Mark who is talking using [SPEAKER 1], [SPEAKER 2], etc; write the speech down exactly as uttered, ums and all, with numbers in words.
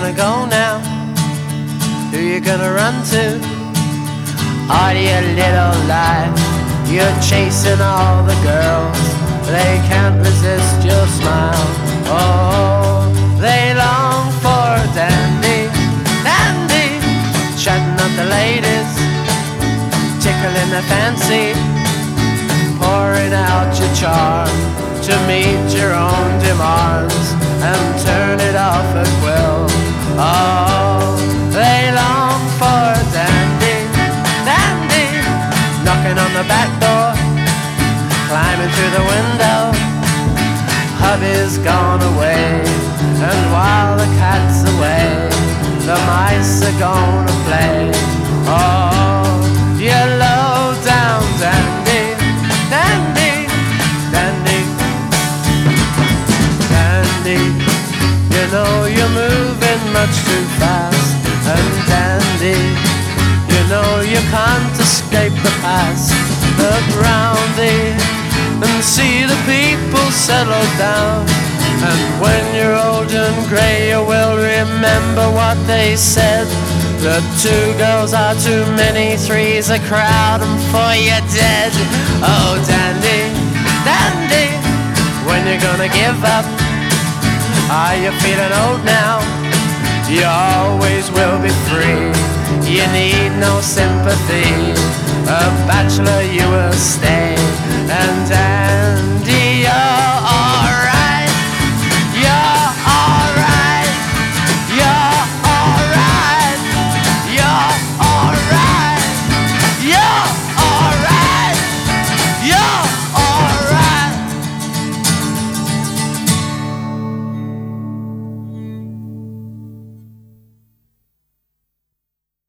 [SPEAKER 1] gonna go now? Who you gonna run to? All your little life, you're chasing all the girls. They can't resist your smile. Oh, they long for a dandy, dandy, chatting up the ladies, tickling their fancy, pouring out your charm to meet your own demands and turn it off at will. Oh, they long for a dandy, dandy, knocking on the back door, climbing through the window. Hubby's gone away, and while the cat's away, the mice are gonna play. Oh, you low down dandy, dandy, dandy, dandy. You know you're moving much too fast, and dandy, you know you can't escape the past. Look round thee and see the people settle down, and when you're old and grey you will remember what they said, that two girls are too many, three's a crowd, and four you're dead. Oh dandy, dandy, when you're gonna give up? Are you feeling old now? You always will be free, you need no sympathy. A bachelor you will stay, and